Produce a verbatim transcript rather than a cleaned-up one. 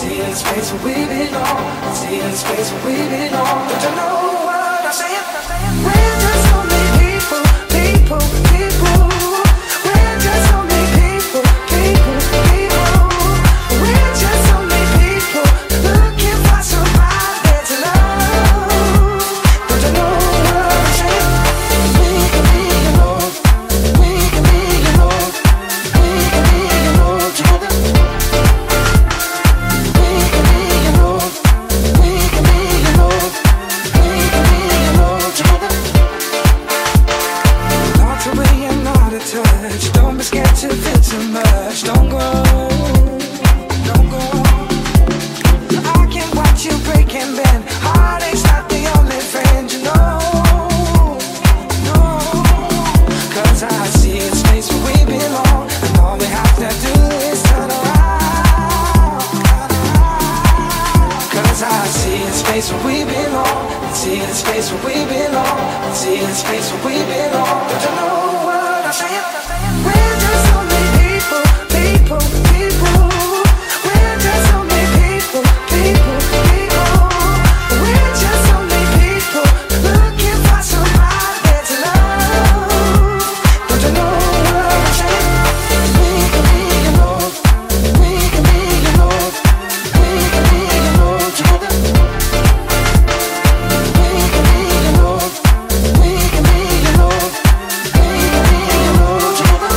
see the space where we belong. See the space where we belong. Don't you know what I'm saying? We're just only people, people, people. We're just only people, people, people. We're just only people looking for somebody to love. Don't you know what I'm saying? We can be alone. We can be alone. We can be alone together. We can be alone. We can be alone. We can be alone together. Locked away and out of touch. Don't be scared to feel too much. Don't go. Don't go. I can watch you break and bend. Heartache's not the only friend, you know. No. Cause I see a space where we belong. And all we have to do is turn around. Cause I see a space where we belong. See a space where we belong. See a space where we belong. Don't you know what I'm saying? We're just only people, people, people. We're just only people, people, people. We're just only people looking for somebody to love. Don't you know what I'm saying? We can be alone. We can be alone. We can be alone together. We can be alone. We can be alone. We can be alone together.